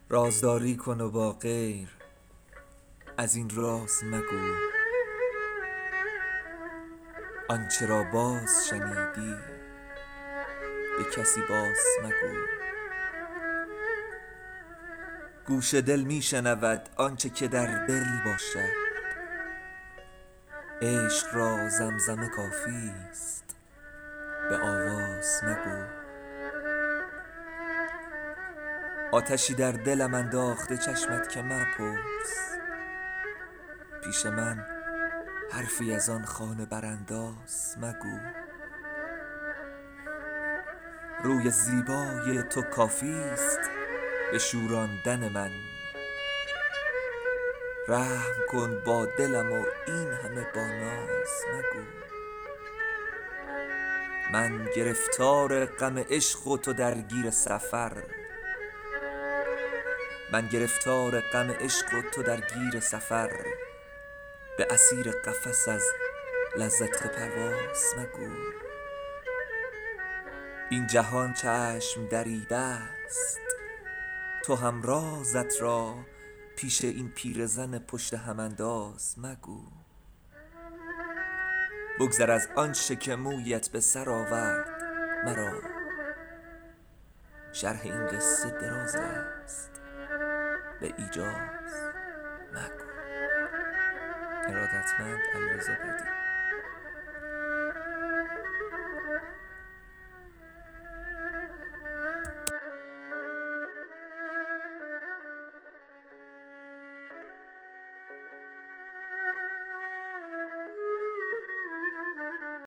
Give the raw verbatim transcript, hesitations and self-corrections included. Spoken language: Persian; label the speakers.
Speaker 1: رازداری کن و با غیر از این راز مگو. آنچه را باز شنیدی به کسی باز مگو. گوش دل می شنود آنچه که در دل باشد. عشق را زمزمه کافی است به آواز مگو. آتشی در دلم انداخته چشمت که مپرس. پیش من حرفی از آن خانه برانداز مگو. روی زیبای تو کافی است به شوراندن من. رحم کن با دلم و این همه با ناز مگو. من گرفتار غم عشق و تو درگیر سفر. من گرفتار غم عشق و تو درگیر سفر. به اسیر قفس از لذت پرواز مگو. این جهان چشم دریده است تو هم رازت را پیش این پیرزن پشت هم انداز مگو. بگذر از آنچه که مویت به سر آورد مرا. شرح این قصه دراز است به ایجاز مگو. ارادتمند علیرضا بدی.